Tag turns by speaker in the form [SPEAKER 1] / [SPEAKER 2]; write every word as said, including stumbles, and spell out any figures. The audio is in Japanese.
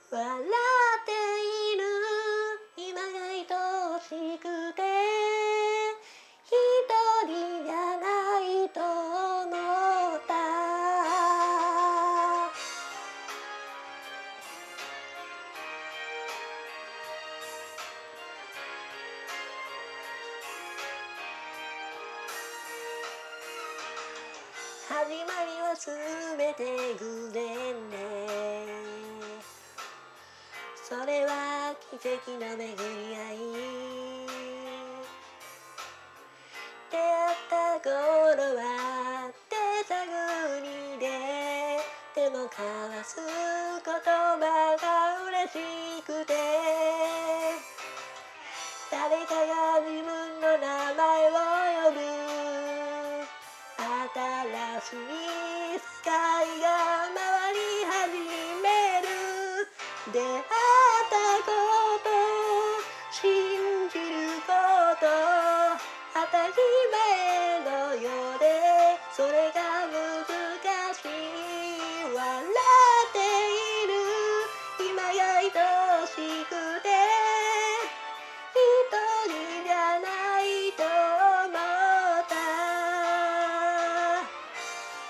[SPEAKER 1] 笑っている今が愛しくて一人じゃないと思った始まりはすべて偶然でそれは奇跡の巡り合い出会った頃は手探りででも交わす言葉が嬉しくて誰かが自分の名前を呼ぶ新しいスカイが回り始める出会い